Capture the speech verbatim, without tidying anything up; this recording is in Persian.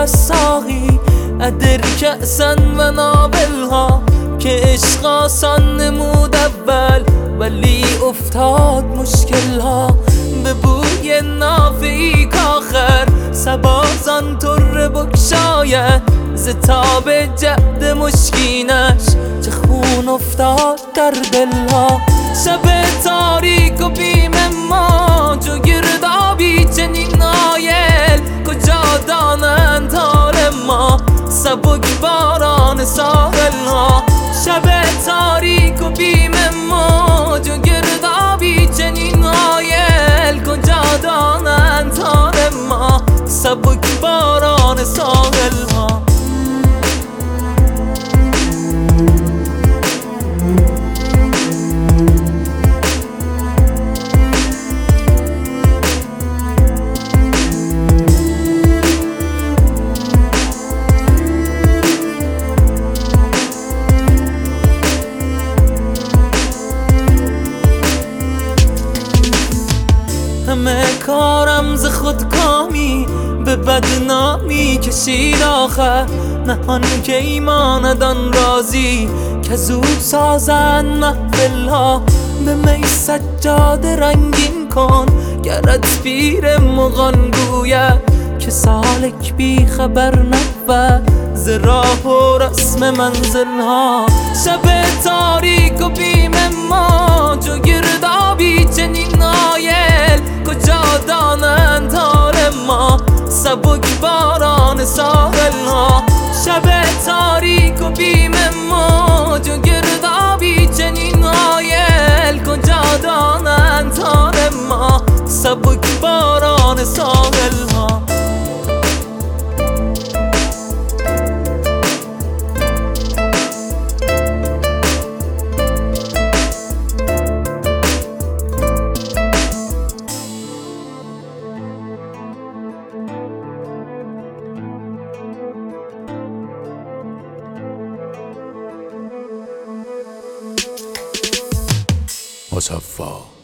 ساقی ادر کأسن و نابلها که عشق آسان نمود اول ولی افتاد مشکلها به بوی نافعی کاخر سبازان تر بکشاید ز تاب جعد مشکینش چه خون افتاد در دلها شب تاریک و بیم موج و گردابی چنین نایل کجا دانند حال ما سبک باران ساحلها شب تاریک و بیم موج و گردابی چنین نایل کجا دانند حال ما سبک باران ساحلها همه کارم ز خودکامی به بدنامی کشید آخر نهان که ایماندان رازی که زود سازن محفلها به می سجاده رنگین کن گرت پیر مغان گوید که سالک بی خبر نبود ز راه و رسم منزلها شب تاریک و بیم موج و گردابی چنین نایل کجا دانند حال ما سبک باران ساحلها شب تاریک و بیم موج و گردابی چنین نایل کجا دانند حال ما سبک باران ساحلها مصفا